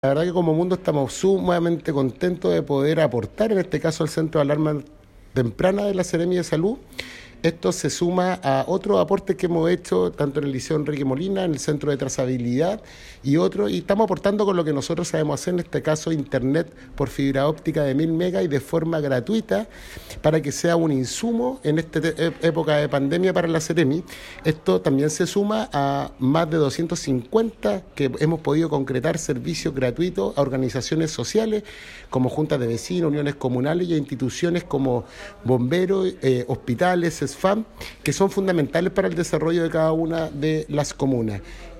La verdad que como mundo estamos sumamente contentos de poder aportar, en este caso, al Centro de Alarma Temprana de la Seremi de Salud. Esto se suma a otros aportes que hemos hecho tanto en el Liceo Enrique Molina, en el Centro de Trazabilidad y estamos aportando con lo que nosotros sabemos hacer, en este caso Internet por fibra óptica de 1000 megas y de forma gratuita para que sea un insumo en esta época de pandemia para la Seremi. Esto también se suma a más de 250 que hemos podido concretar servicios gratuitos a organizaciones sociales como juntas de vecinos, uniones comunales y a instituciones como bomberos, hospitales, SFAM, que son fundamentales para el desarrollo de cada una de las comunas.